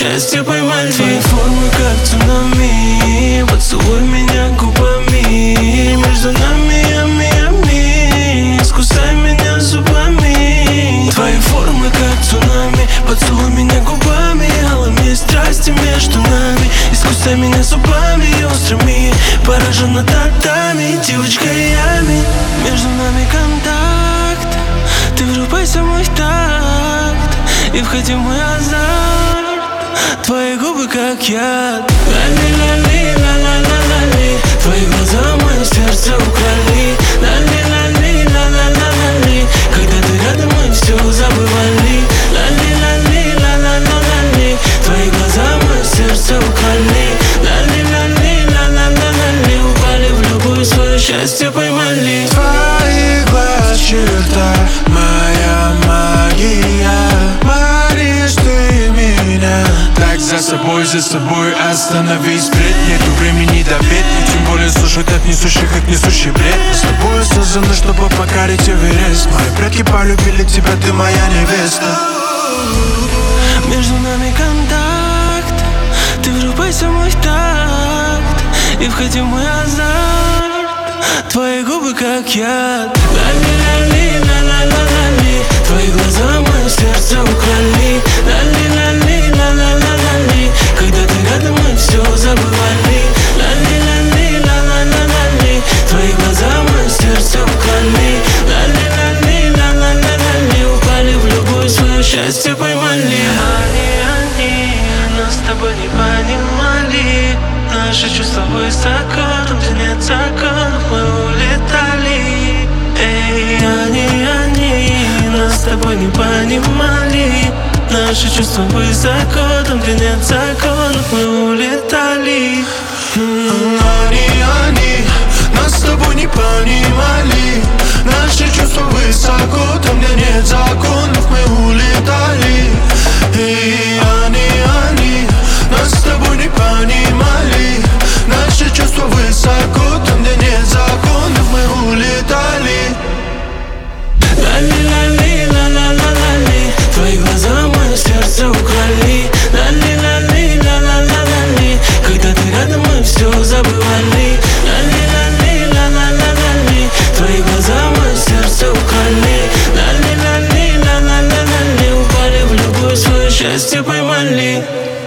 счастье поймали. Твои формы как цунами, поцелуй меня губами. Между нами ями, искусай меня зубами. Твои формы как цунами, поцелуй меня губами. Алыми страсти между нами, искусай меня зубами острыми. Поражена татами, девочка ями. Между нами контакт, ты врубайся в мой такт и входи в мой азарт. Твои губы как яд. Лали-лали, ла-ла-ла-ла-ли. Твои глаза мое сердце украли. Лали-лали, ла-ла-ла-ла-ли. Когда ты рядом, мы все забывали. Лали-лали, ла-ла-ла-ла-ли. Твои глаза мое сердце украли. Лали-лали, ла-ла-ла-ла-ли. Упали в любую свое счастье поймали. Твои глаз черта, моя магия. Манишь ты меня. Так за собой остановись. Бред, нету времени до бед. Тем более слушать от несущих, как несущий бред. Мы с тобой созданы, чтобы покорить Эверест. Мои предки полюбили тебя, ты моя невеста. Между нами контакт, ты врубайся в мой такт и входи в мой азарт. Твои губы как яд. Лали-лали, ла-ла-ла-ла-ли. Твои глаза мое сердце украли. Лали-лали, ла-ла-ла-ла-ли. Когда ты рядом, мы все забывали. Лали-лали, ла-ла-ла-ла-ли. Твои глаза мое сердце украли. Лали-лали, ла-ла-ла-ла-ли. Упали в любое свое счастье поймали. Они нас с тобой не понимали. Наши чувства высоко, там где нет законов, мы улетали. Эй, они нас с тобой не понимали. Наши чувства высоко, там где нет законов, мы улетали. Они нас с тобой не понимали. Наши чувства высоко, там где нет законов, мы улетали. И они нас с тобой не понимали. Наши чувства высоко, там где нет законов, мы улетали. Лали-лали, ла-ла-ла-ла-ли. Твои глаза мое сердце украли. Лали-лали, ла-ла-ла-ла-ли. Когда ты рядом, мы все забывали. Лали-лали, ла-ла-ла-ла-ли. Твои глаза мое сердце украли. Лали-лали, ла-ла-ла-ла-ли. Упали в любое свое счастье поймали.